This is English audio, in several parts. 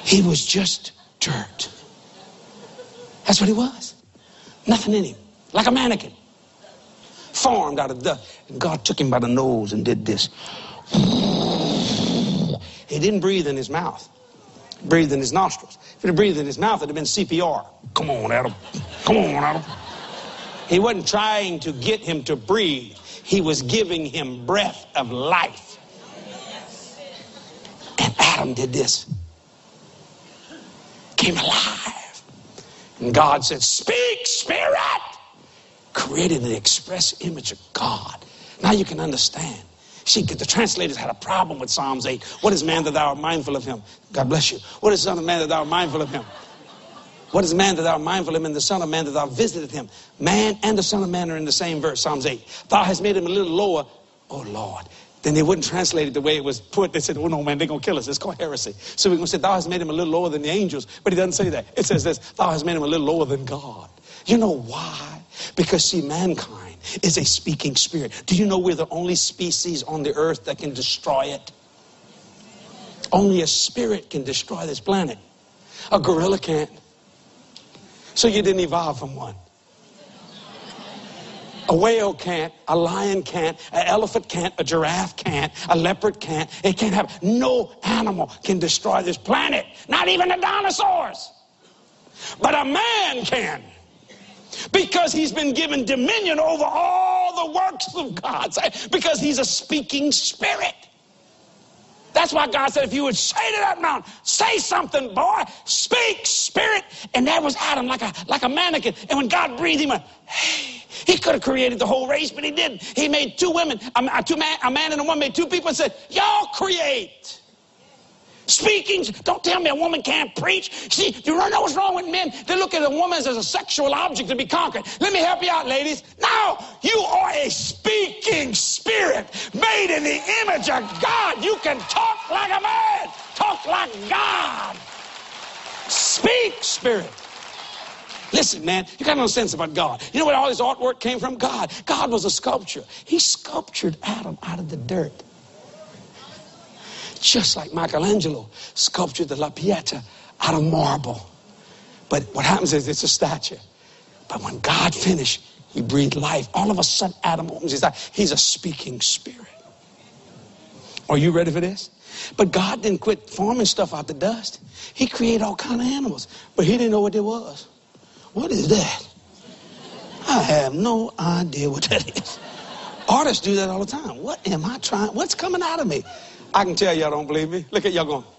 He was just dirt. That's what he was. Nothing in him. Like a mannequin. Formed out of dust. And God took him by the nose and did this. He didn't breathe in his mouth. He breathed in his nostrils. If he had breathed in his mouth, it would have been CPR. Come on, Adam. Come on, Adam. He wasn't trying to get him to breathe. He was giving him breath of life. And Adam did this. Came alive. And God said, speak, spirit. Created the express image of God. Now you can understand. See, the translators had a problem with Psalms 8. What is man that thou art mindful of him? God bless you. What is the son of man that thou art mindful of him? What is man that thou art mindful of him, and the son of man that thou visited him? Man and the son of man are in the same verse, Psalms 8. Thou hast made him a little lower. Oh, Lord. Then they wouldn't translate it the way it was put. They said, oh, no, man, they're going to kill us. It's called heresy. So we're going to say, thou hast made him a little lower than the angels. But he doesn't say that. It says this, thou hast made him a little lower than God. You know why? Because, see, mankind is a speaking spirit. Do you know we're the only species on the earth that can destroy it? Only a spirit can destroy this planet. A gorilla can't. So you didn't evolve from one. A whale can't, a lion can't, an elephant can't, a giraffe can't, a leopard can't. It can't happen. No animal can destroy this planet. Not even the dinosaurs. But a man can. Because he's been given dominion over all the works of God. Because he's a speaking spirit. That's why God said, if you would say to that mountain, say something, boy, speak, spirit. And that was Adam, like a mannequin. And when God breathed, he went, hey. He could have created the whole race, but he didn't. He made two women, a man and a woman, made two people and said, y'all create. Speaking, don't tell me a woman can't preach. See, you know what's wrong with men? They look at a woman as a sexual object to be conquered. Let me help you out, ladies. No, you are a speaking spirit made in the image of God. You can talk like a man, talk like God. Speak, spirit. Listen, man, you got no sense about God. You know where all this artwork came from? God. God was a sculptor. He sculptured Adam out of the dirt. Just like Michelangelo sculptured the La Pieta out of marble. But what happens is it's a statue. But when God finished, he breathed life. All of a sudden, Adam opens his eyes. He's a speaking spirit. Are you ready for this? But God didn't quit forming stuff out the dust. He created all kinds of animals. But he didn't know what it was. What is that? I have no idea what that is. Artists do that all the time. What am I trying? What's coming out of me? I can tell y'all don't believe me. Look at y'all going.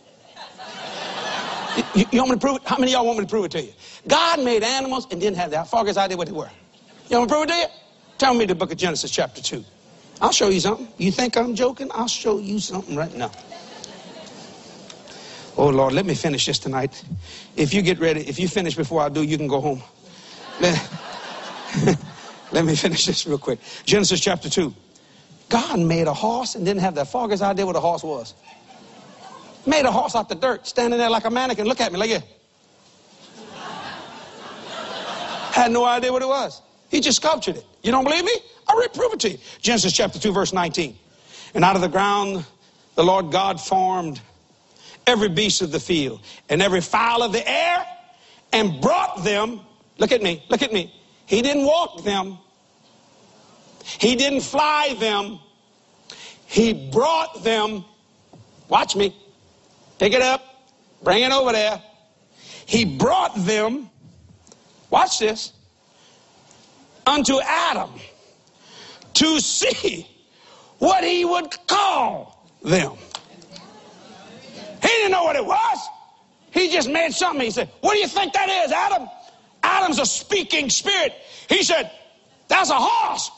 You want me to prove it? How many of y'all want me to prove it to you? God made animals and didn't have that. Fogger's idea what they were. You want me to prove it to you? Tell me the book of Genesis chapter 2. I'll show you something. You think I'm joking? I'll show you something right now. Oh, Lord, let me finish this tonight. If you get ready, if you finish before I do, you can go home. Let me finish this real quick. Genesis chapter 2. God made a horse and didn't have that. Fogger's idea what a horse was. Made a horse out the dirt, standing there like a mannequin. Look at me, like it. Had no idea what it was. He just sculptured it. You don't believe me? I'll prove it to you. Genesis chapter 2, verse 19. And out of the ground, the Lord God formed every beast of the field and every fowl of the air and brought them. Look at me. Look at me. He didn't walk them. He didn't fly them. He brought them. Watch me. Pick it up. Bring it over there. He brought them. Watch this. Unto Adam to see what he would call them. He didn't know what it was. He just made something. He said, what do you think that is, Adam? Adam's a speaking spirit. He said, that's a horse.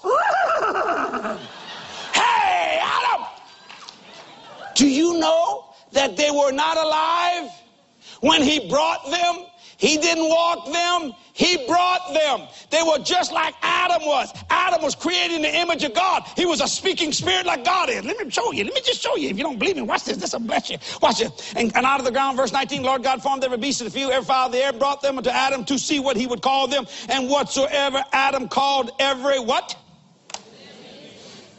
Hey, Adam. Do you know that they were not alive when he brought them? He didn't walk them. He brought them. They were just like Adam was. Adam was created in the image of God. He was a speaking spirit like God is. Let me show you. Let me just show you. If you don't believe me, watch this. This will bless you. Watch it. And out of the ground, verse 19, Lord God formed every beast of the field, every fowl of the air, brought them unto Adam to see what he would call them. And whatsoever Adam called every what?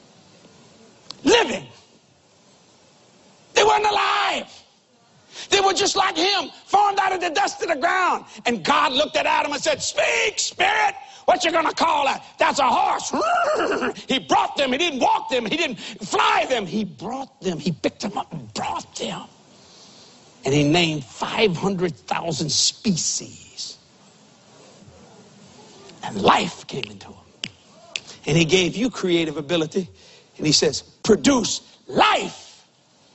Living. They weren't alive. They were were just like him, formed out of the dust of the ground. And God looked at Adam and said, speak, spirit. What you gonna call that? That's a horse. He brought them. He didn't walk them. He didn't fly them. He brought them. He picked them up and brought them. And he named 500,000 species. And life came into them. And he gave you creative ability. And he says, produce life.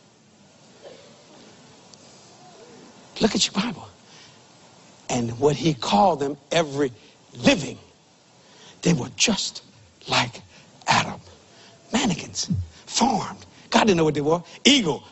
Look at your Bible. And what he called them, every living. They were just like Adam. Mannequins, formed. God didn't know what they were. Eagle,